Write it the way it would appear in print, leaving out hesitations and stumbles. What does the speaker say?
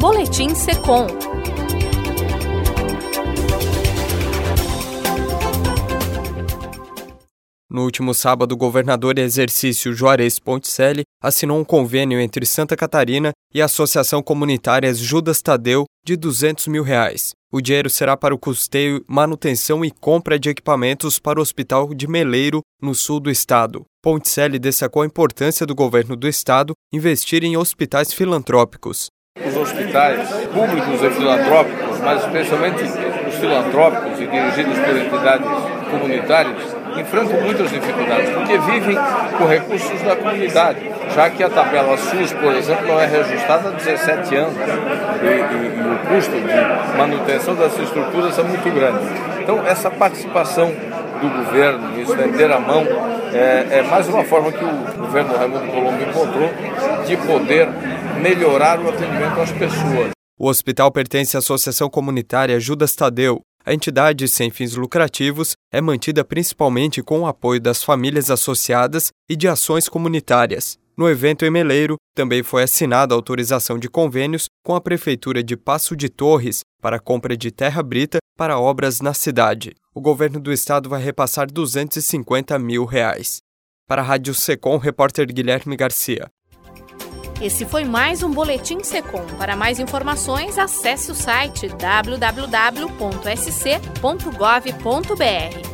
Boletim Secom. No último sábado, o governador em exercício Juarez Ponticelli assinou um convênio entre Santa Catarina e a Associação Comunitária Judas Tadeu de R$200 mil. O dinheiro será para o custeio, manutenção e compra de equipamentos para o Hospital de Meleiro, no sul do estado. Ponticelli destacou a importância do governo do estado investir em hospitais filantrópicos. Os hospitais públicos e filantrópicos, mas especialmente os filantrópicos e dirigidos por entidades comunitárias, enfrentam muitas dificuldades, porque vivem com recursos da comunidade, já que a tabela SUS, por exemplo, não é reajustada há 17 anos e o custo de manutenção dessas estruturas é muito grande. Então, essa participação do governo em estender a mão é mais uma forma que o governo Raimundo Colombo encontrou de poder melhorar o atendimento às pessoas. O hospital pertence à Associação Comunitária Judas Tadeu. A entidade sem fins lucrativos é mantida principalmente com o apoio das famílias associadas e de ações comunitárias. No evento em Meleiro, também foi assinada a autorização de convênios com a Prefeitura de Passo de Torres para a compra de terra brita para obras na cidade. O governo do estado vai repassar R$250 mil. Para a Rádio Secom, repórter Guilherme Garcia. Esse foi mais um Boletim Secom. Para mais informações, acesse o site www.sc.gov.br.